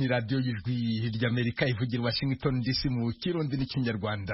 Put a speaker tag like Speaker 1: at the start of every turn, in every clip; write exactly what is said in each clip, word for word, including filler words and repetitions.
Speaker 1: ni radio y'ijwi ry'Amerika ivugira Washington D C mu Kirundi n'ikinyarwanda.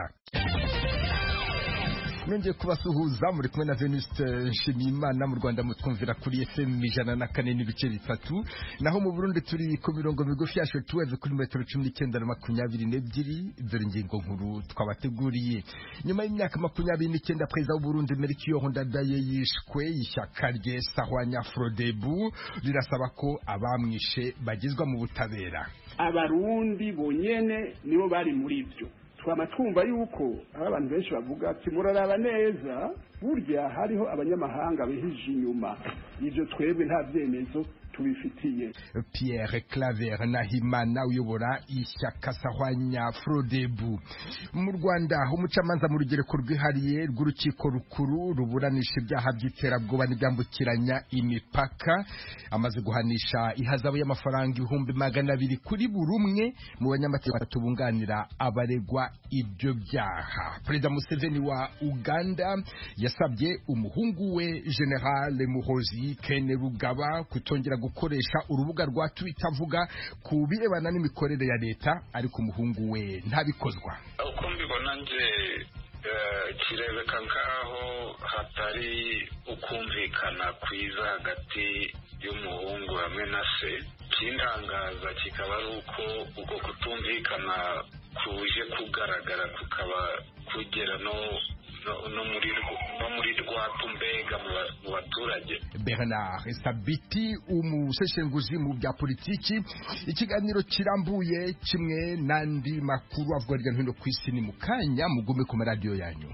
Speaker 1: Nongeye kubasuhuza muri kumwe na Venuste Nshimiyimana. Mu Rwanda mutwumvira kuri F M ijana na kane n'ibice bitatu, naho mu Burundi turi ku mirongo migufi ya shortwave kuri metero cumi n'icyenda na makumyabiri n'ebyiri. Dore ingingo nkuru twabateguriye. Nyuma y'imyaka makumyabiri n'icyenda Perezida w'u Burundi Melchior Ndadaye yishwe, ishyaka rye Sahwanya Frodebu rirasaba ko abamwishe bagizwa mu butabera.
Speaker 2: Abarundi bonyene nibo bari muri ibyo. Twama twumva yuko abantu benshi bavuga ati muraraba neza, burya hariho abanyamahanga behije inyuma. Ivyo twebwe nta vyemezo tubifitiye.
Speaker 1: Pierre Claver Nahimana uyobora ishyaka Sahwanya Frodebu. Mu Rwanda umucamanza mu rugereko rwihariye rw'urukiko rukuru ruburanisha ibyaha by'iterabwoba n'ibyambukiranya imipaka amaze guhanisha ihazabu y'amafaranga ibihumbi magana abiri kuri buri umwe mu banyamategeko batatu bunganira abaregwa ibyo byaha. Perezida Museveni wa Uganda yasabye umuhungu we General Muhoozi Kainerugaba kutongera gukoresha urubuga rwa Twitter avuga ku birebana n'imikorere ya leta, ariko umuhungu we ntabikozwa.
Speaker 3: Uko mbibona nje kirebeka nkaho hatari ukumvikana kwiza hagati y'umuhungu hamwe na se. Kindangaza kikaba ari uko uko kutumvikana kuje kugaragara kukaba kugera no no muri no muri rwatumbega mu baturage.
Speaker 1: Bernard Sabiti umuseshenguzi mu bya politiki, ikiganiro kirambuye kimwe nandi makuru avuga hirya no hino ku isi ni mukanya mugume ku radio yanyu.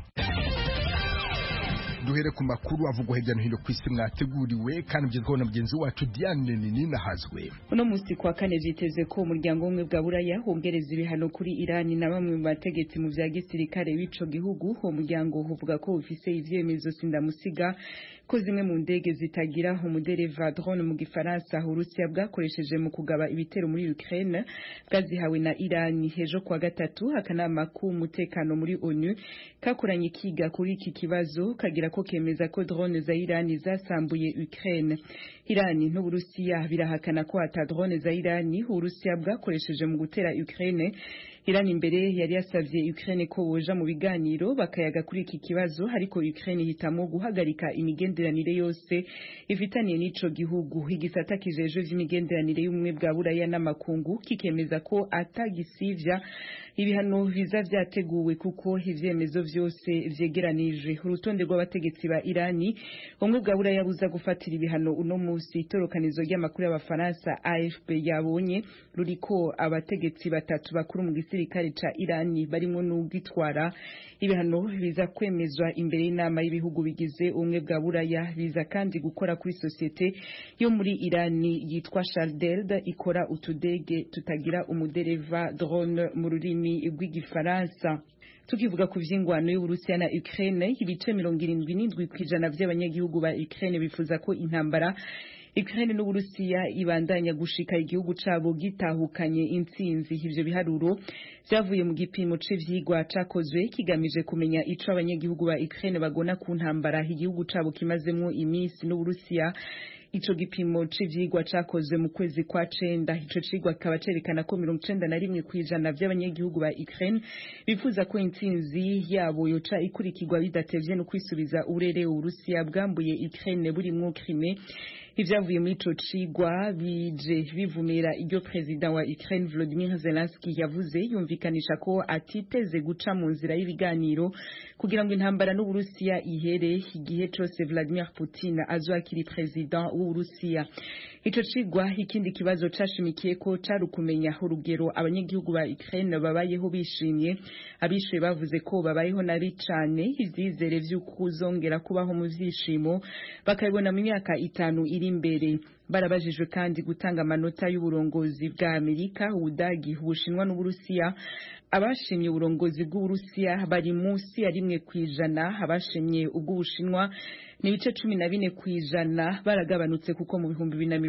Speaker 1: Duhere ku makuru avugwa hirya no hino ku isi mwateguriwe kandi byizweho na mugenzi wacu Diane Nina Hazwe.
Speaker 4: Uno munsi kwa kane vyiteze ko umuryango umwe bwa Buraya hongereza ibihano kuri Iran na bamwe mu bategetsi mu vya gisirikare w'ico gihugu. Uwo muryango uvuga ko ufise ivyemezo sindamusiga ko zimwe mu ndege zitagira umudereva drone mu gifaransa Urusiya bwakoresheje mu kugaba ibitero muri Ukraine bwazihawe na Iran. Hejo kwa gatatu akanama k'umutekano muri ONU kakoranye ikiga kuri iki kibazo kagira ko kemeza ko drone za Iran zasambuye Ukraine. Iran n'Uburusiya birahakana ko ata drone za Iran Urusiya bwakoresheje mu gutera Ukraine. Iran imbere yari yasavye Ukraine ko boja mu biganiro bakayaga kuri iki kibazo, ariko Ukraine hitamo guhagarika imigenderanire yose ifitaniye n'ico gihugu. Igisata kijeje vy'imigenderanire y'umwe bwa Buraya n'amakungu kikemeza ko atagisivya ibihano biza vyateguwe kuko ivyemezo vyose vyegeranije. Urutonde rw'abategetsi ba Irani umwe bwa Buraya buza gufatira ibihano uno musi. Itorokanizo ry'amakuru y'abafaransa A F P yabonye ruriko abategetsi batatu bakuru mu gisirikare ca Irani barimo n'ugitwara ibihano biza kwemezwa imbere y'inama y'ibihugu bigize umwe bwa Buraya. Biza kandi gukora kuri societe yo muri Irani yitwa Shaldeld ikora utudege tutagira umudereva drone mu rurimi rw'igifaransa. Tukivuga ku vyingwano y'Uburusiya na Ukraine, ibice mirongo irindwi n'indwi kw'ijana vy'abanyagihugu ba Ukraine bifuza ko intambara Ukraine n'Uburusiya ibandanya gushika igihugu cabo gitahukanye intsinzi. Ivyo biharuro vyavuye mu gipimo c'ivyigwa cakozwe kigamije kumenya ico abanyagihugu ba Ukraine bagona ku ntambara igihugu cabo kimazemwo imisi n'Uburusiya. Ico gipimo c'ivyigwa cakozwe mu kwezi kwa cenda. Ico cigwa kaba cerekana ko mirongo icenda na rimwe kw'ijana vy'abanyagihugu ba Ukraine bifuza ko intsinzi yabo yoca ikurikirwa bidatevye no kwisubiza urere Uburusiya bwambuye Ukraine burimwo Crimea. Ivyavuye muri ico cigwa bije bivumira iryo President wa Ukraine Volodymyr Zelensky yavuze, yumvikanisha ko atiteze guca mu nzira y'ibiganiro kugira ngo intambara n'Uburusiya ihere igihe cose Vladimir Putin azwakiri President w'Uburusiya. Ico cigwa ikindi kibazo cashimikiye ko carukumenya urugero abanyagihugu ba Ukraine babayeho bishimye. Abishe bavuze ko babayeho nabi cane, ivyizere vy'ukuzongera kubaho mu vyishimo bakabibona mu myaka itanu iri imbere. Barabajijwe kandi gutanga amanota y'uburongozi bwa Amerika, Ubudagi, Ubushinwa n'Uburusiya. Abashimye uburongozi bw'Uburusiya bari munsi ya rimwe kwijana, abashimye ubw'Ubushinwa ni ibice cumi na bine kwijana baragabanutse kuko mu bihumbi bibiri na mirongo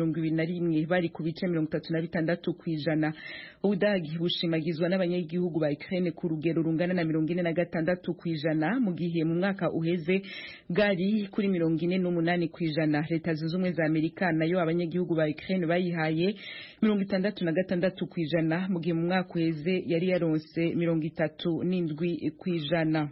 Speaker 4: mirongo ibiri na rimwe bari ku bice mirongo itatu na bitandatu kw'ijana. Ubudagi bushimagizwa n'abanyagihugu ba Ukraine ku rugero rungana na mirongo ine na gatandatu kw'ijana mu gihe mu mwaka uheze bwari kuri mirongo ine n'umunani kw'ijana. Leta zunze ubumwe za Amerika nayo abanyagihugu ba Ukraine bayihaye mirongo itandatu na gatandatu kw'ijana mu gihe mu mwaka uheze yari yaronse mirongo itatu n'indwi kw'ijana.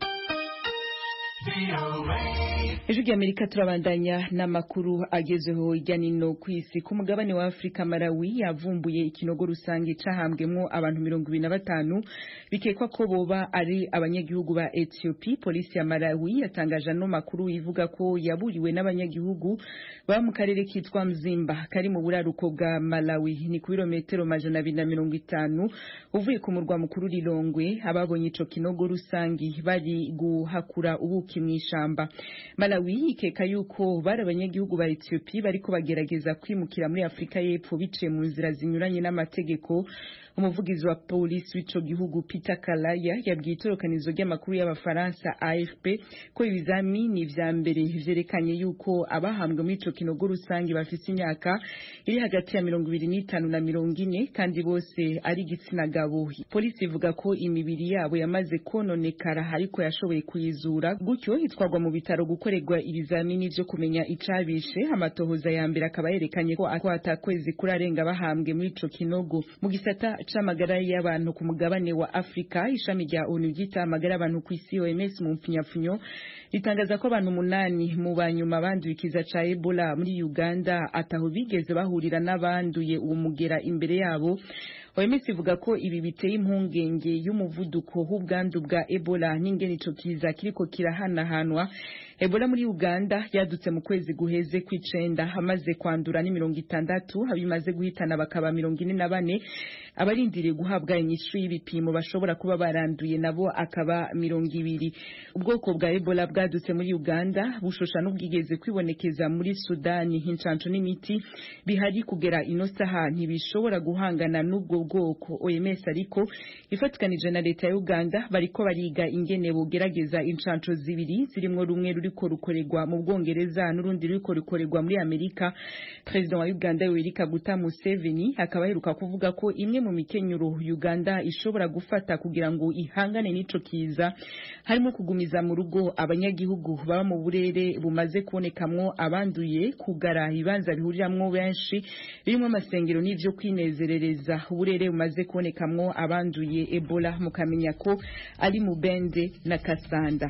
Speaker 4: Ejo ry'Amerika turabandanya n'amakuru agezeho hirya no kw'isi. Ku mugabane wa Afrika, Malawi yavumbuye ikinogo rusange cahambwemwo abantu mirongo ibiri na batanu bikekwa ko boba ari abanyagihugu ba Ethiopia. Polisi ya Malawi yatangaje no makuru ivuga ko yaburiwe n'abanyagihugu ba mu karere kitwa Mzimba kari mu buraruko bwa Malawi, ni ku birometero majana abiri na mirongo itanu uvuye ku murwa mukuru Lilongwe. Ababonye ico kinogo rusange bari guhakura ubuki mw'ishamba. Malawi ikeka yuko bari abanyagihugu ba Ethiopia bariko bagerageza kwimukira muri Afrika y'Epfo biciye mu nzira zinyuranye n'amategeko. Umuvugizi wa polisi w'ico gihugu Peter Kalaya yabwiye itorokanizo ry'amakuru y'abafaransa A F P ko ibizamini vya mbere vyerekanye yuko abahambwe muri ico kinogo rusange bafise imyaka iri hagati ya mirongo ibiri n'itanu na mirongo ine kandi bose ari igitsina gabo. Polisi ivuga ko imibiri yabo yamaze kononekara ariko yashoboye kuyizura, gutyo itwarwa mu bitaro gukorerwa ibizamini vyo kumenya icabishe. Amatohoza ya mbere akaba yerekanye ko atakwezi kurarenga bahambwe muri ico kinogo. Mu gisata c'amagara y'abantu ku mugabane wa Afrika, ishami rya O N U ryita amagara y'abantu ku isi O M S mu mpfunyapfunyo ritangaza ko abantu umunani mu banyuma banduye ikiza ca Ebola muri Uganda ataho bigeze bahurira n'abanduye uwo mugera imbere yabo. O M S ivuga ko ibi biteye impungenge y'umuvuduko w'ubwandu bwa Ebola n'ingene ico kiza kiriko kirahanahanwa. Ebola muri Uganda yadutse mu kwezi guheze kw'icenda, hamaze kwandura ni mirongo itandatu, habimaze guhitana bakaba mirongo ine na bane. Abarindiriye guhabwa inyishu y'ibipimo bashobora kuba baranduye nabo akaba mirongo ibiri. Ubwoko bwa Ebola bwadutse muri Uganda bushosha n'ubwigeze kwibonekeza muri Sudani. Hincanco n'imiti bihari kugera ino saha ntibishobora guhangana n'ubwo bwoko. O M S ariko ifatikanije na leta ya Uganda bariko bariga ingene bogerageza incanco zibiri zirimwo rumwe ruriko rukorerwa mu Bwongereza n'urundi ruriko rukorerwa muri Amerika. President wa Uganda Yoweri Kaguta Museveni akaba aheruka kuvuga ko imwe mu mikenyuro Uganda ishobora gufata kugira ngo ihangane n'ico kiza harimo kugumiza mu rugo abanyagihugu baba mu burere bumaze kubonekamwo abanduye, kugara ibanza bihuriramwo benshi birimo amasengero n'ivyo kwinezerereza. Uburere bumaze kubonekamwo abanduye Ebola mukamenya ko ari mu Bende na Kasanda.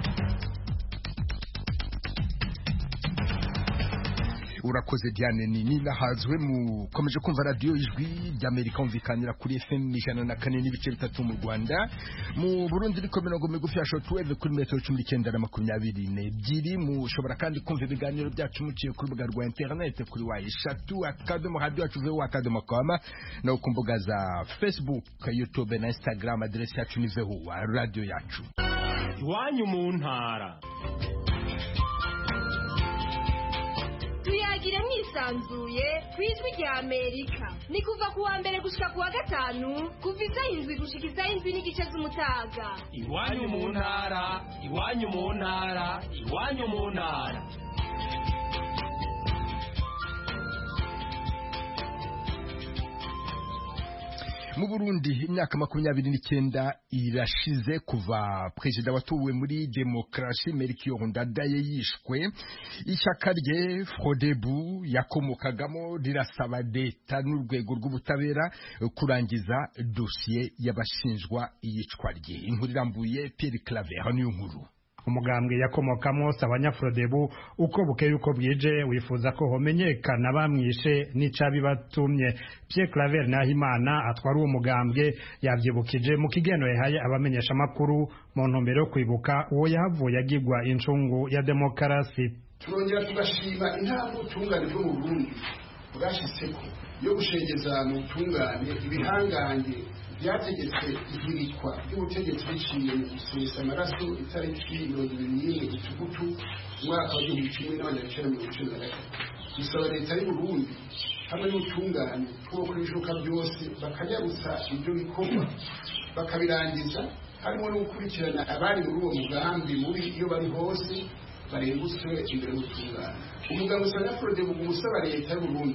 Speaker 1: Urakoze Diane Nini nahazwe mu komeje kumva radio ijwi ry'Amerika umvikanira kuri F M ijana na kane n'ibice bitatu mu Rwanda, mu Burundi riko mirongo migufi ya shortwave kuri metero cumi n'icyenda na makumyabiri n'ebyiri. Mushobora kandi kumva ibiganiro byacu muciye ku rubuga rwa internet kuri wa eshatu akadomo radio yacu V O A akadomo com no ku mbuga za Facebook, YouTube na Instagram. Adresi yacu ni V O A radio yacu.
Speaker 5: Iwanyu mu ntara
Speaker 6: tuyagire mwisanzuye kwijwi rya Amerika. Ni kuva kuwa mbere gushika kuwa gatanu kuva isaha indwi gushika isaha indwi n'igice z'umutaga.
Speaker 5: Iwanyu mu ntara, iwanyu mu ntara, iwanyu mu ntara.
Speaker 1: Mu Burundi imyaka makumyabiri n'icyenda irashize kuva perezida watowe muri demokarasi Melchior Ndadaye yishwe. Ishyaka rye Frodebu yakomokagamo rirasaba leta n'urwego rw'ubutabera kurangiza dosiye y'abashinjwa iyicwa rye. Inkuru irambuye Pierre Claver niyo nkuru.
Speaker 7: Umugambwe yakomokamo Sabanyafrodebu uko bukeye uko bwije wifuza ko homenyekana bamwishe n'icabi batumye. Pierre Claver Nahimana atwara uwo mugambwe yavyibukije mu kigeno yahaye abamenyesha makuru mu ntumbero yo kwibuka uwo yahavuye agirwa incungu ya demokarasi.
Speaker 8: Turongera tugashima intambwe utungane bwo mu Burundi bwashitseko yo gushengeza mu tungane ibihangange byategetse ihirikwa ry'ubutegetsi biciye mu gusesa amaraso itariki mirongo ibiri n'imwe Gitugutu umwaka w'igihumbi kimwe n'amajana icenda mirongo icenda na gatatu. Gusaba leta y'u Burundi hamwe n'ubutungane two kuri ibishoboka byose bakanyarutsa ibyo bikorwa bakabirangiza, harimo no gukurikirana abari muri uwo mugambi muri iyo bari hose barengutswe imbere y'ubutungane. Umugabo Sabanyafrodebu umusaba leta y'u Burundi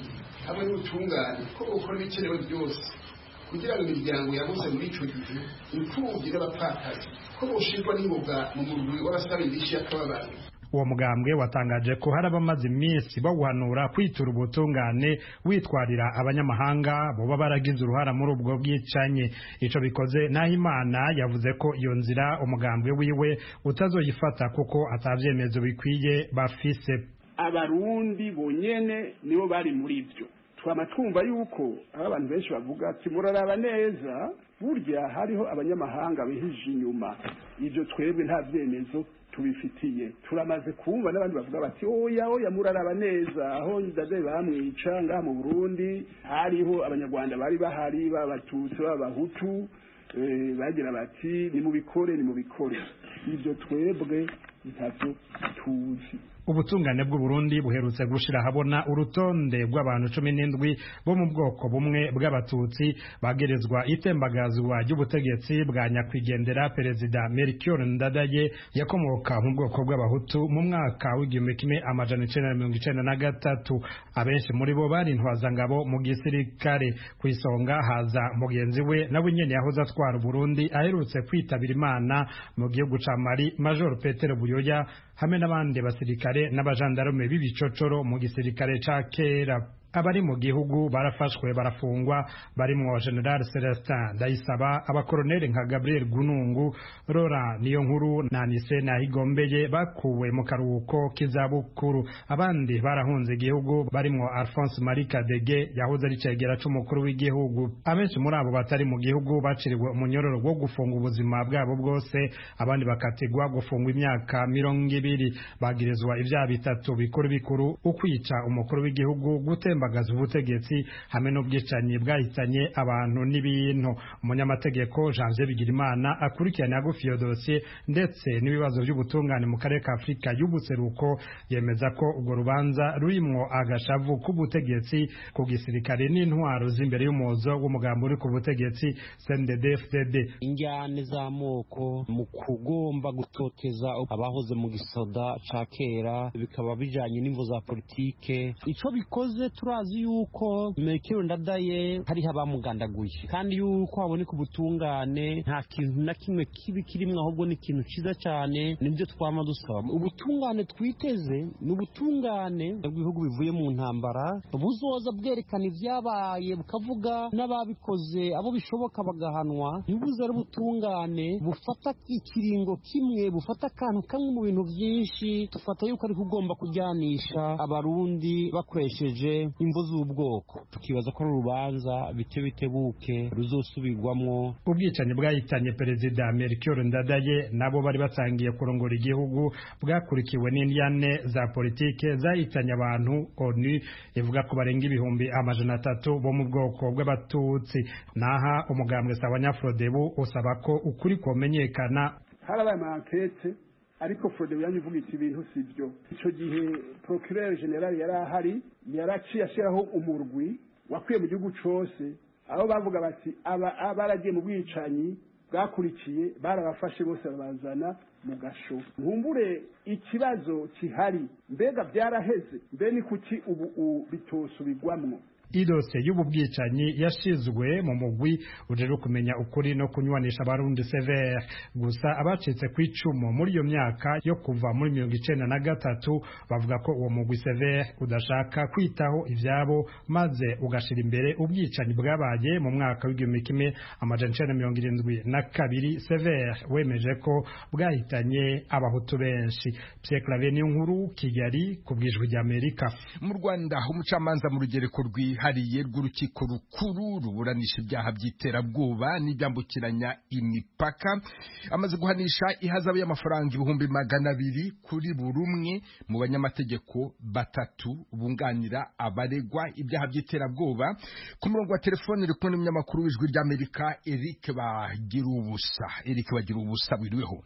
Speaker 8: hamwe n'ubutungane ko bukora ibikenewe byose kugira ngo imiryango yabuze muri ico gihe imfuvyi n'abapfakazi ko boshirwa n'ingoga mu murwi w'abasaba indishyi y'akababaro.
Speaker 7: Uwo mugambwe watangaje ko hari abamaze iminsi bawuhanura kwitura ubutungane witwarira abanyamahanga boba baragize uruhara muri ubwo bwicanye. Ico bikoze Nahimana yavuze ko iyo nzira umugambwe wiwe utazoyifata kuko atavyemezo bikwiye bafise.
Speaker 2: Abarundi bonyene nibo bari muri ibyo. Twama twumva yuko abantu benshi bavuga ati muraraba neza burya hariho abanyamahanga bihije inyuma. Ivyo twebwe nta vyemezo tubifitiye. Turamaze kumva n'abandi bavuga bati oya oya muraraba neza aho ndade bamwica ngaha mu Burundi hariho abanyarwanda bari bahari b'abatutsi b'abahutu eh, bagira bati ni mu bikore ni mu bikore. Ivyo twebwe ntavyo tuzi.
Speaker 7: Ubutungane bw'u Burundi buherutse gushira habona urutonde rw'abantu cumi n'indwi bo mu bwoko bumwe bw'abatutsi bagerezwa itembagazwa ry'ubutegetsi bwa nyakwigendera perezida Melchior Ndadaye yakomoka mu bwoko bw'abahutu mu mwaka w'igihumbi kimwe amajana icenda na mirongo icenda na gatatu. Abenshi muri bo bari intwazangabo mu gisirikare. Kwisonga haza mugenzi we nawe nyene yahoze atwara Burundi aherutse kwitabira Imana mu gihugu ca Mali, Major Petero Buyoya hamwe n'abandi basirikare n'abajandarume b'ibicocoro mu gisirikare ca kera. Abari mu gihugu barafashwe barafungwa barimwo General Celestin Ndayisaba, abakoroneli nka Gabriel Gunungu, Rora Niyonkuru na Nise Nahigombeye bakuwe mu karuhuko k'izabukuru. Abandi barahunze igihugu barimwo Alphonse Marie Kadege yahoze ari cegera c'umukuru w'igihugu. Abenshi muri abo batari mu gihugu baciriwe umunyororo wo gufunga ubuzima bwabo bwose, abandi bakatigwa gufungwa imyaka mirongo ibiri. Bagirizwa ivyaha bitatu bikuru bikuru: ukwica umukuru w'igihugu, gutemba bagaza ubutegetsi hamwe n'ubwicanyi bwahitanye abantu n'ibintu. Umunyamategeko Janvier Bigirimana akurikirana hagufi iyo dosiye ndetse n'ibibazo by'ubutungane mu karere ka Afurika y'ubuseruko yemeza ko urwo rubanza rurimwo agashavu k'ubutegetsi ku gisirikare n'intwaro z'imbere y'umuzo w'umugambi uri ku butegetsi C N D D F D D.
Speaker 9: Injyane z'amoko mu kugomba gutoteza abahoze mu gisoda ca kera bikaba bijanye n'imvo za politike. Ico bikoze turazi yuko Melchior Ndadaye hariho abamugandaguye kandi yuko haboneka ubutungane nta kintu na kimwe kibi kirimwe, ahubwo ni ikintu ciza cyane. Nibyo twama dusaba. Ubutungane twiteze ni ubutungane bw'ibihugu bivuye mu ntambara buzoza bwerekana ivyabaye bukavuga n'ababikoze abo bishoboka bagahanwa. Ntibuze ari ubutungane bufata ikiringo kimwe, bufata akantu kamwe mu bintu vyinshi. Tufata yuko ari kugomba kujyanisha abarundi bakoresheje imvo z'ubwoko. Tukibaza ko urubanza bite bitebuke ruzosubirwamwo.
Speaker 7: Ubwicanyi bwahitanye perezida Melchior Ndadaye nabo bari batangiye kurongora igihugu bwakurikiwe n'indyane za politike zahitanye abantu. ONU ivuga ko barenga ibihumbi amajana atatu bo mu bwoko bw'abatutsi. Naha umugambwe Sabanyafrodebu usaba ko ukuri komenyekana.
Speaker 2: Harabaye amankete ariko Frodebu yanyivuga iti ibintu sivyo. Ico gihe Procureur General yari ahari yaraciye ashiraho umurwi wakwiye mu gihugu cose aho bavuga bati aba abaragiye mu bwicanyi bwakurikiye barabafashe bose babazana mu gasho. Nkumbure ikibazo kihari mbega byaraheze mbe ni kuki ubu bitosubirwamwo.
Speaker 7: Idose y'ubu bwicanyi yashizwe mu mugwi ujejwe kumenya ukuri no kunywanisha abarundi Sever. Gusa abacitse kwicumu muri iyo myaka yo kuva muri mirongo icenda na gatatu bavuga ko uwo mugwi Sever udashaka kwitaho ivyabo maze ugashira imbere ubwicanyi bwabaye mu mwaka w'igihumbi kimwe amajana icenda mirongo irindwi na kabiri. Sever wemeje ko bwahitanye abahutu benshi. Pierre Claver Niyonkuru, Kigali, kubwijwe rya Amerika.
Speaker 1: Mu Rwanda umucamanza mu rugereko rwi hariye rw'urukiko rukuru ruburanisha ibyaha by'iterabwoba n'ibyambukiranya imipaka amaze guhanisha ihazabu y'amafaranga ibihumbi magana abiri kuri buri umwe mu banyamategeko batatu bunganira abaregwa ibyaha by'iterabwoba. Ku murongo wa telefone uri kumwe n'umunyamakuru w'ijwi ry'Amerika Eric Bagirubusa. Eric Bagirubusa, wiriweho?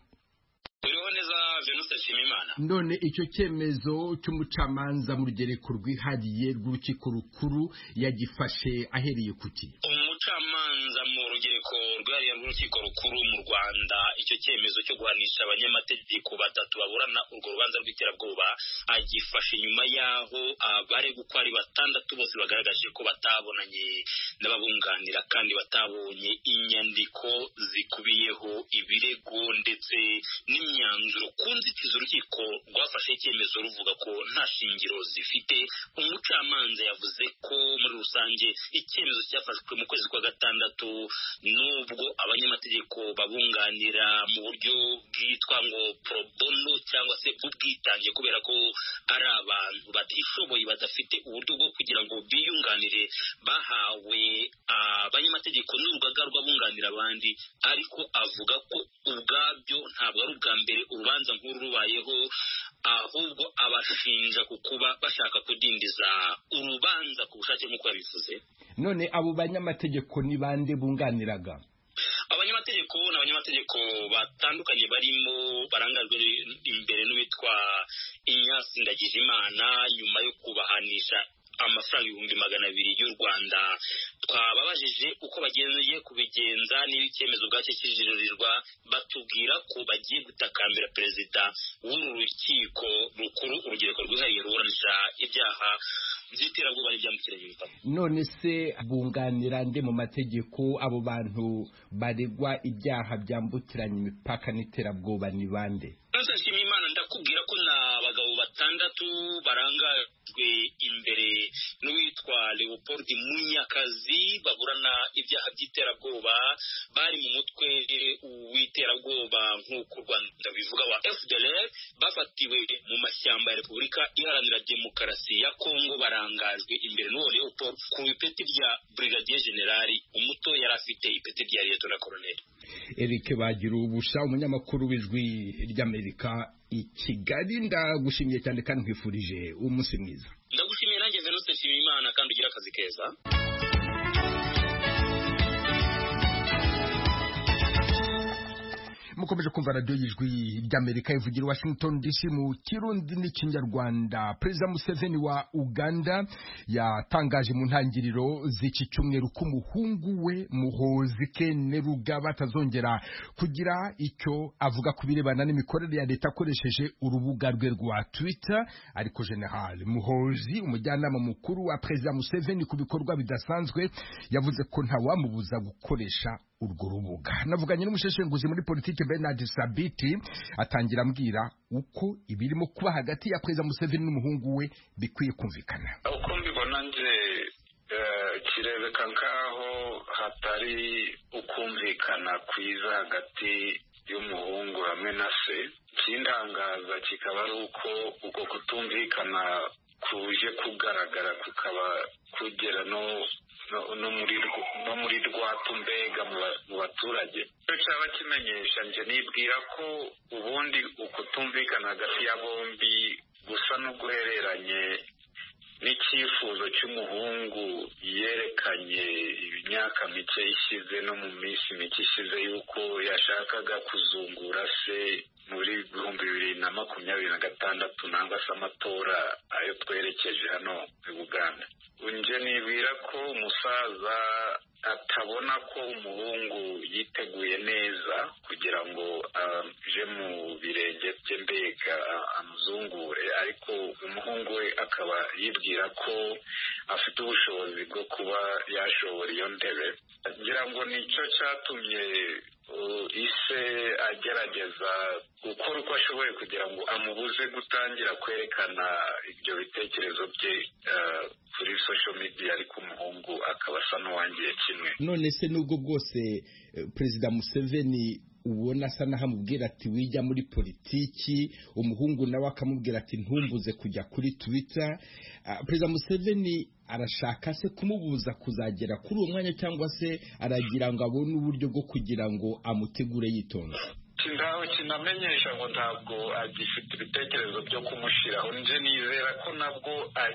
Speaker 1: None icyo cyemezo cy'umucamanza mu rugereko rwihariye rw'urukiko rukuru yagifashe ahereye kuki?
Speaker 3: Umucamanza mu rugereko
Speaker 10: rwariya rw'urukiko rukuru mu Rwanda icyo cyemezo cyo guhanisha abanyamategeko batatu baburana urwo rubanza rw'iterabwoba agifashe nyuma yaho abari gukwari batandatu bose bagaragaje ko batabonanye n'ababunganira kandi batabonye inyandiko zikubiyeho ibirego ndetse n'imyanzuro ku nzitizi urukiko rwafashe icyemezo ruvuga ko nta shingiro zifite. Umucamanza yavuze ko muri rusange icyemezo cyafashwe mu kwezi kwa gatandatu nubwo abanyamategeko babunganira mu buryo bwitwa ngo pro bono cyangwa se ubwitange kubera ko ari abantu batishoboye badafite uburyo bwo kugira ngo biyunganire bahawe abanyamategeko n'urugaga rw'abunganira abandi, ariko avuga ko ubwabyo ntabwo ari ubwa mbere urubanza nk'uru rubayeho, ahubwo abashinja ku kuba bashaka kudindiza urubanza ku bushake nk'uko yabivuze.
Speaker 1: None abo banyamategeko ni bande bunganiraga?
Speaker 10: Abanyamategeko n'abanyamategeko batandukanye barimo barangajwe imbere n'uwitwa Inyasi Ndagijimana nyuma yo kubahanisha amafaranga ibihumbi magana abiri y'u Rwanda. Twababajije uko bageneye kubigenza niba icyemezo bwacyo kijiririrwa, batubwira ko bagiye gutakambira perezida w'uru rukiko rukuru urugereko rwihariye ruburanisha ibyaha by'iterabwoba n'ibyambukiranya imipaka.
Speaker 1: None se bunganira nde mu mategeko abo bantu baregwa ibyaha byambukiranya imipaka n'iterabwoba ni bande?
Speaker 10: Nshimye Imana ndakubwira ko na abagabo batandatu barangajwe imbere n'uwitwa Leopold Munyakazi baburana ibyaha by'iterabwoba, bari mu mutwe w'iterabwoba nk'uko u Rwanda bivuga wa F D L R, bafatiwe mu mashyamba ya Repubulika Iharanira Demokarasi ya Kongo. Barangajwe imbere n'uwo Leopold ku ipeti rya Brigadier General, umuto yari afite ipeti rya Lieutenant Colonel.
Speaker 1: Eric Bagirubusha, umunyamakuru w'Ijwi ry'Amerika i Kigali, ndagushimiye cyane kandi nkwifurije umunsi mwiza.
Speaker 10: Ndagushimiye nanjye Venuste Nshimiyimana kandi ugira akazi keza.
Speaker 1: Mukomeje kumva radio y'Ijwi ry'Amerika ivugira Washington D C mu Kirundi n'Ikinyarwanda. Perezida Museveni wa Uganda yatangaje mu ntangiriro z'iki cyumweru ko umuhungu we Muhoozi Kainerugaba atazongera kugira icyo avuga ku birebana n'imikorere ya leta akoresheje urubuga rwe rwa Twitter. Ariko General Muhoozi, umujyanama mukuru wa Perezida Museveni ku bikorwa bidasanzwe, yavuze ko nta wamubuza gukoresha urwo rubuga. Navuganye n'umusheshenguzi muri politike Bernard Sabiti, atangira ambwira uko ibirimo kuba hagati ya Perezida Museveni n'umuhungu we bikwiye kumvikana.
Speaker 3: Uko mbibona nje kirebeka nkaho hatari ukumvikana kwiza hagati y'umuhungu hamwe na se. Kindangaza kikaba ari uko uko kutumvikana kuje kugaragara kukaba kugera no no muri no muri rwatumbega mu baturage. Cyo cyaba kimenyesha nje nibwira ko ubundi ukutumvikana hagati ya bombi gusa no guhereranye n'icyifuzo cy'umuhungu yerekanye imyaka mike ishize no mu minsi mike ishize yuko yashakaga kuzungura se muri ibihumbi bibiri na makumyabiri na gatandatu nangwa se amatora ayo twerekeje hano mu Uganda. Unje nibwira ko umusaza atabona ko umuhungu yiteguye neza kugira ngo aje mu birenge bye mbega amuzungure, ariko umuhungu we akaba yibwira ko afite ubushobozi bwo kuba yashobora iyo ntebe. Ngira ngo nicyo cyatumye ise agerageza gukora uko ashoboye kugira ngo amubuze gutangira kwerekana ibyo bitekerezo bye kuri social media, ariko umuhungu akaba asa n'uwangiye kimwe.
Speaker 1: None se nubwo bwose Perezida Museveni ubona asa naho amubwira ati wijya muri politiki, umuhungu nawe akamubwira ati ntumbuze kujya kuri Twitter, Perezida Museveni arashaka se kumubuza kuzagera kuri uwo mwanya cyangwa se aragira ngo abone uburyo bwo kugira ngo amutegure yitonda?
Speaker 3: Kindaho kinamenyesha ngo ntabwo agifite ibitekerezo byo kumushiraho. Nje nizera ko nabwo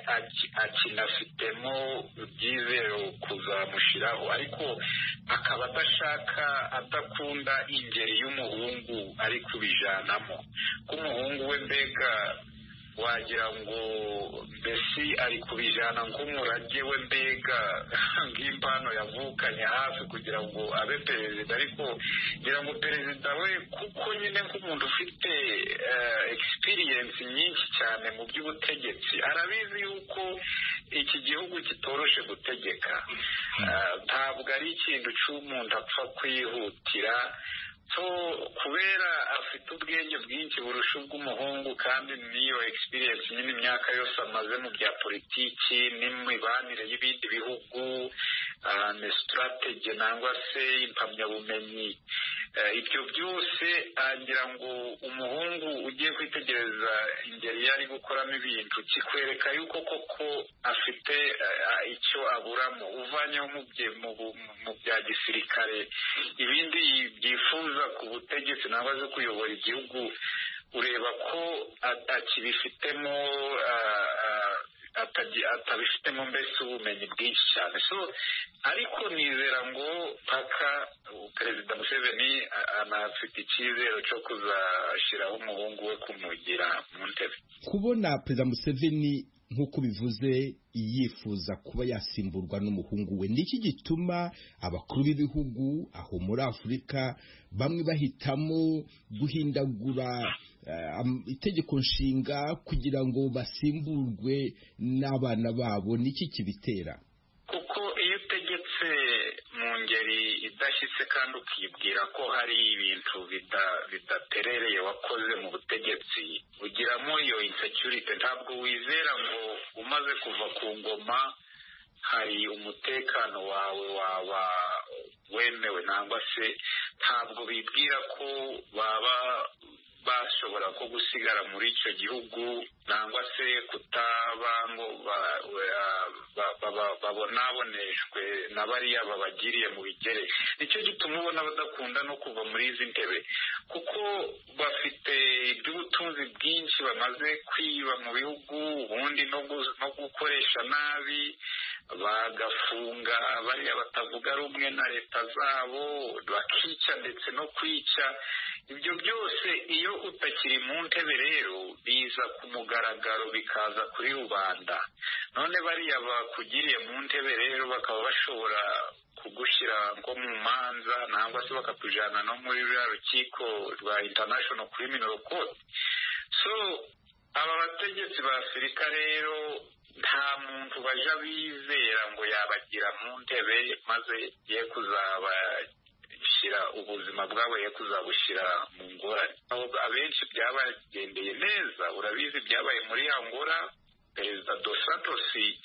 Speaker 3: akinafitemo ibyizero kuzamushiraho, ariko akaba adashaka adakunda ingeri y'umuhungu ari kubijanamo. Ko umuhungu we mbega wagira ngo mbese ari kubijana nk'umurage we mbega nk'impano yavukanye hafi kugira ngo abe perezida, ariko ngira ngo perezida we kuko nyine nk'umuntu ufite experience nyinshi cyane mu by'ubutegetsi arabizi yuko iki gihugu kitoroshe gutegeka, ntabwo ari ikintu cy'umuntu apfa kwihutira. So kubera afite ubwenge bwinshi burusha ubw'umuhungu kandi niyo experience nyine imyaka yose amaze mu bya politiki n'imibanire y'ibindi bihugu, na strategy nangwa se impamyabumenyi, ibyo byose agira ngo umuhungu ugiye kwitegereza ingeri yari gukoramo ibintu kikwereka yuko koko afite icyo aburamo, uvanyeho mu bya gisirikare ibindi byifuza ku butegetsi nangwa se kuyobora igihugu, ureba ko akibifitemo atabifitemo mbese ubumenyi bwinshi cyane. So ariko nizera ngo paka perezida Museveni anafite icyizere cyo kuzashyiraho umuhungu we kumugira mu ntebe.
Speaker 1: Kubona perezida Museveni nk'uko bivuze yifuza kuba yasimburwa n'umuhungu we, niki gituma abakuru b'ibihugu aho muri Afurika bamwe bahitamo guhindagura uh, itegeko nshinga kugira ngo basimburwe n'abana babo? Niki kibitera?
Speaker 3: Kuko iyo utegetse mu ngeri idashyitse kandi ukibwira ko hari ibintu bidaterereye wakoze mu butegetsi, ugiramo iyo insecurity. Ntabwo wizera ngo umaze kuva ku ngoma hari umutekano wawe waba wemewe, nangwa se ntabwo bibwira ko baba bashobora ko gusigara muri icyo gihugu nangwa se kutaba ngo babonaboneshwe na bariya babagiriye mu bigere. Nicyo gituma ubona badakunda no kuva muri izi ntebe, kuko bafite iby'ubutunzi bwinshi bamaze kwiba mu bihugu, ubundi no gukoresha nabi, bagafunga bariya batavuga rumwe na leta zabo, bakica ndetse no kwica. Ibyo byose iyo utakiri mu ntebe rero biza ku mugaragaro bikaza kuri rubanda. None bariya bakugiriye mu ntebe rero bakaba bashobora kugushyira nko mu manza nangwa se bakakujyana no muri ruriya rukiko rwa International Criminal Court. So aba bategetsi ba Afurika rero nta muntu baja bizera ngo yabagira mu ntebe maze ye kuzaba shira ubuzima bwabo ye kuzabushyira mu ngorane. Abenshi byabagendeye neza, urabizi byabaye muri Angola. Perezida Dos Santos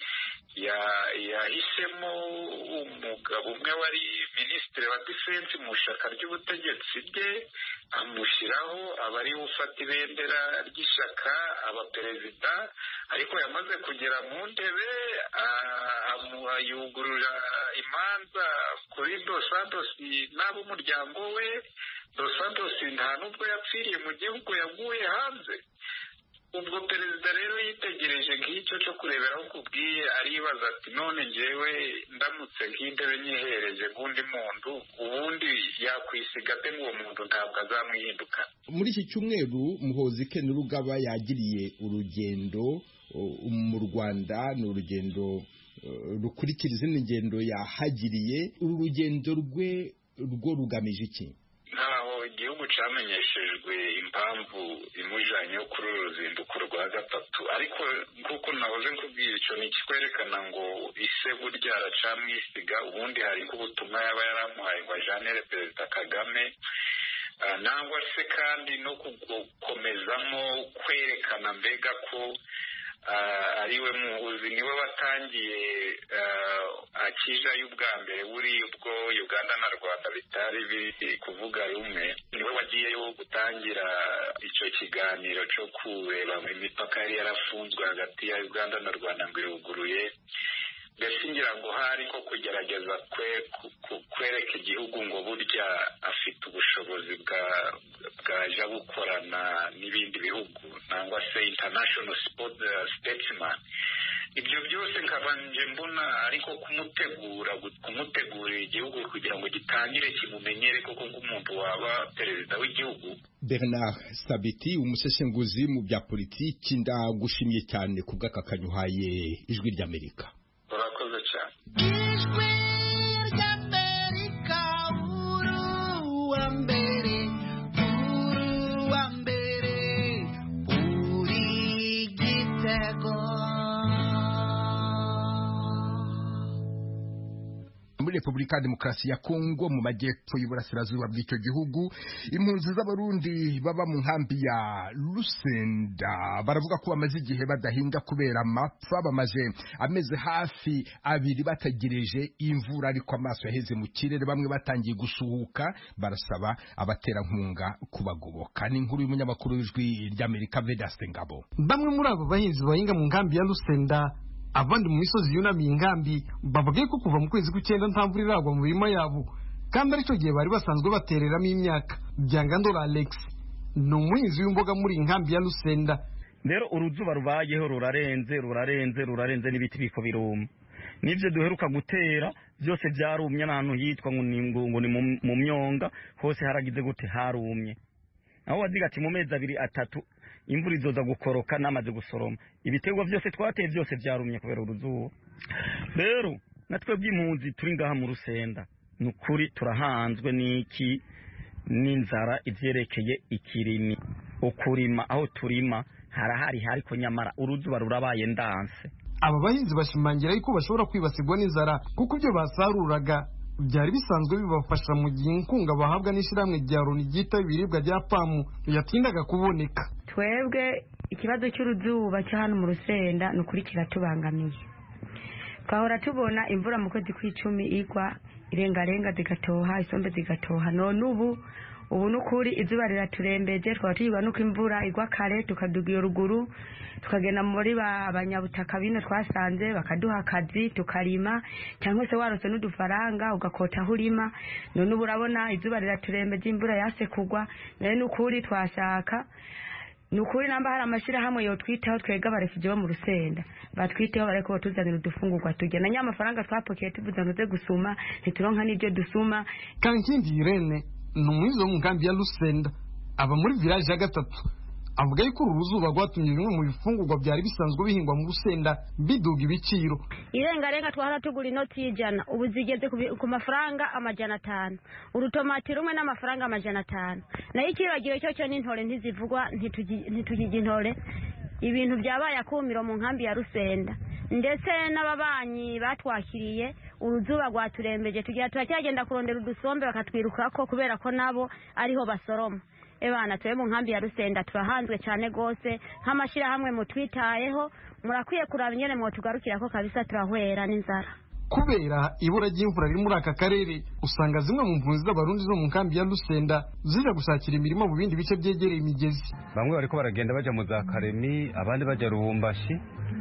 Speaker 3: yahisemo umugabo umwe wari minisitiri wa defense mu ishyaka ry'ubutegetsi bwe, amushyiraho aba ari ufata ibendera ry'ishyaka aba perezida, ariko yamaze kugera mu ntebe yugurura imanza kuri Dos Santos n'ab'umuryango we. Dos Santos nta n'ubwo yapfiriye mu gihugu, yaguye hanze. Ubwo perezida rero yitegereje nk'icyo cyo kureberaho kubwiye, aribaza ati none njyewe ndamutse nk'intebe nyihereje nk'undi muntu, ubundi yakwisiga ate ngo uwo muntu ntabwo azamwihinduka.
Speaker 1: Muri iki cyumweru Muhoozi Kainerugaba yagiriye urugendo mu Rwanda, ni urugendo rukurikira izindi ngendo yahagiriye. Uru rugendo rwe rwo rugamije iki?
Speaker 3: Ntaho igihugu cyamenyeshejwe impamvu imujanye kuri uru ruzinduko rwa gatatu, ariko nk'uko nahoze nkubwira, icyo ni ikikwerekana ngo ise burya aracamwisiga. Ubundi hari nk'ubutumwa yaba yaramuhaye ngo ajanire Perezida Kagame, nangwa se kandi no gukomezamo kwerekana mbega ko ariwe Muhoozi niwe watangiye akijayo ubwa mbere, buri ubwo Uganda na Rwanda bitari biri kuvuga rumwe, niwe wagiyeyo gutangira icyo kiganiro cyo kureba imipaka yari yarafunzwe hagati ya Uganda na Rwanda ngo iruguruye. Mbese ngira ngo hari nko kugerageza kwereka igihugu ngo burya afite ubushobozi bwaja gukorana n'ibindi bihugu nangwa se international statesman. ibyo byose nkabanje mbona ariko kumutegura kumutegurira igihugu kugira ngo gitangire kimumenyere koko nk'umuntu waba perezida w'igihugu.
Speaker 1: Bernard Sabiti, umuseshenguzi mu bya politiki, ndagushimiye cyane ku bw'akakanyuhaye ijwi ry'Amerika.
Speaker 3: Urakoze cyane.
Speaker 11: Ijwi ry'Amerika, uru wa mbere, uru wa mbere, uri Gitego.
Speaker 1: Muri Repubulika ya Demokarasi ya Kongo mu majyepfo y'uburasirazuba bw'icyo gihugu, impunzi z'abarundi baba mu nkambi ya Lusenda baravuga ko bamaze igihe badahinga kubera amapfa. Bamaze amezi hafi abiri bategereje imvura, ariko amaso yaheze mu kirere, bamwe batangiye gusuhuka. Barasaba abaterankunga kubagoboka. Ni inkuru y'umunyamakuru w'ijwi ry'Amerika Vedaste Ngabo.
Speaker 12: Bamwe muri abo bahinzi bahinga mu nkambi ya Lusenda, abandi mu misozi yunamiye inkambi, bavuga ko kuva mu kwezi kw'icyenda nta mvura iragwa mu mirima yabo, kandi aricyo gihe bari basanzwe batereramo imyaka. Byangandora Alex ni umuhinzi w'imboga muri inkambi ya Lusenda.
Speaker 13: Rero uruzuba rubayeho rurarenze rurarenze rurarenze n'ibiti biko biruma, n'ibyo duheruka gutera byose byarumye. N'ahantu hitwa ngo ni ngo ni mu myonga hose haragize gute harumye, aho waziga ati mu mezi abiri atatu imvura izoza gukoroka namaze gusoroma. Ibitego byose twateye byose byarumye kubera uruzuba. Rero natwe bw'impunzi turi ngaha mu Rusenda, nukuri turahanzwe n'iki n'inzara ivyerekeye ikirimi, ukurima aho turima harahari hariko nyamara uruzuba rurabaye ndanse.
Speaker 12: Aba bahinzi bashimangira yuko bashobora kwibasirwa n'inzara kuko ibyo basaruraga byari bisanzwe bibafasha mu gihe inkunga bahabwa n'ishyirahamwe rya Loni ryita ibiribwa rya pamu yatindaga kuboneka.
Speaker 14: Twebwe ikibazo cy'uruzuba cyo hano mu Rusenda ni ukuri kiratubangamiye. Twahora tubona imvura mu kwezi kw'icumi igwa irengarenga zigatoha, isombe zigatoha. None ubu ubu nukuri izuba riraturembeje. Twaba tuyibwa nuko imvura igwa kare, tukaduga iyo ruguru tukagenda muri abanyabutaka bino twasanze bakaduha akazi tukarima, cyangwa se warose n'udufaranga ugakota aho urima. None ubu urabona izuba riraturembeje, imvura yase kugwa. None nukuri twashaka nukuri namba hari amashirahamwe yo twitaho twega barefije bo mu Rusenda, batwiteho bareko batuzanira udufungurwa turya, na nyamafaranga twapokeye tuvuze ngo ze gusuma ntituronka n'ibyo dusuma.
Speaker 12: Kankindi Irene ni umuhinzi wo mu nkambi ya Lusenda, aba muri village ya gatatu. Avuga yuko uruzuba rwatumye bimwe mu bifungurwa byari bisanzwe bihingwa mu Rusenda biduga ibiciro.
Speaker 14: Irengarenga twahora tugura inoti y'ijana, ubu zigeze ku mafaranga amajana atanu. Urutomati rumwe n'amafaranga amajana atanu. Nayo ikibagiro cyo cyo n'intore ntizivugwa, ntitugije intore. Ibintu byabaye akumiro mu nkambi ya Rusenda, ndetse n'ababanyi batwakiriye uruzuba rwaturembeje. Tugira turacyagenda kurondera udusombe bakatwirukako kubera ko nabo ariho basoroma. Ebana twe mu nkambi ya Rusenda turahanzwe cyane gose, nk'amashira hamwe mu twitayeho, murakwiye kuraba nyene mu tugarukira ko kabisa turahwera n'inzara.
Speaker 12: Kubera ibura ry'imvura riri muri aka karere, usanga zimwe mu mpunzi z'abarundi zo mu nkambi ya Lusenda zija gushakira imirimo mu bindi bice byegereye imigezi.
Speaker 15: Bamwe bariko baragenda baja mu za Karemi, abandi baja Rubumbashi.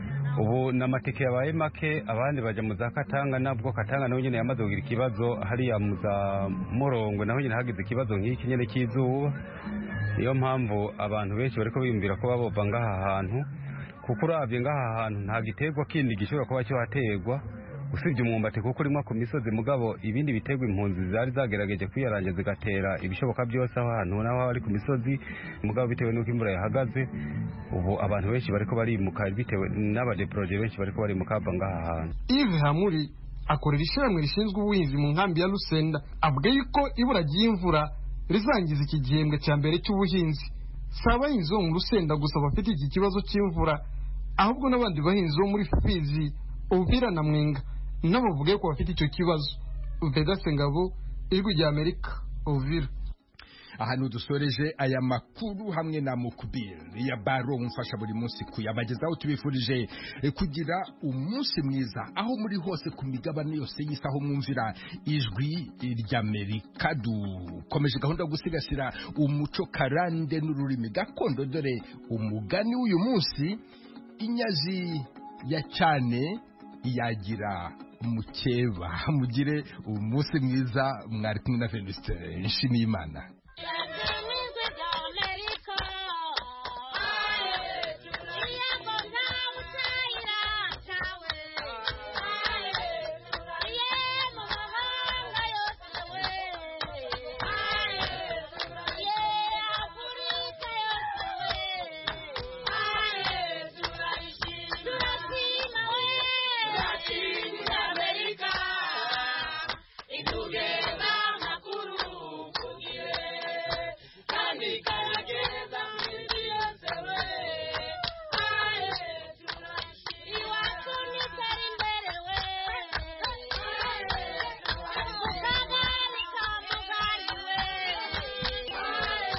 Speaker 15: Ubu n'amatike yabaye make, abandi baja mu za Katanga. Nabwo Katanga naho nyene yamaze kugira ikibazo, hariya mu za Morongo naho nyene hagize ikibazo nk'iki nyene cy'izuba. Niyo mpamvu abantu benshi bariko biyumvira ko babova ngaha hantu, kuko uravye ngaha hantu nta giterwa kindi gishobora kuba cyo hategwa usibye umwumbati, kuko urimo ku misozi. Mugabo ibindi bitegwa impunzi zari zagerageje kwiyaranja zigatera ibishoboka byose aho hantu naho ari ku misozi. Mugabo bitewe n'uko imvura yahagaze, ubu abantu benshi bariko barimuka, bitewe n'abaje projet benshi bariko barimuka bava ngaha hantu.
Speaker 12: Yves Hamuri akorera ishyirahamwe rishinzwe ubuhinzi mu nkambi ya Lusenda, avuga yuko ibura ry'imvura rizangiza iki gihembwe cya mbere cy'ubuhinzi. Si abahinzi bo mu Rusenda gusa bafite iki kibazo cy'imvura, ahubwo n'abandi bahinzi bo muri Fizi, Uvira na Mwenga nabo bavuga ko bafite icyo kibazo. Vedaste Ngabo, Ijwi ry'Amerika, Uvira.
Speaker 1: Ahantu dusoreje aya makuru hamwe na Mukubir ya Baro umfasha buri munsi kuyabagezaho. Tubifurije kugira umunsi mwiza aho muri hose ku migabane yose yisaho mwumvira Ijwi ry'Amerika. Dukomeje gahunda yo gusigasira umuco karande n'ururimi gakondo. Dore umugani w'uyu munsi: inyazi ya cyane yagira mukeba. Mugire umunsi mwiza. Mwari kumwe na Venuste Nshimiyimana.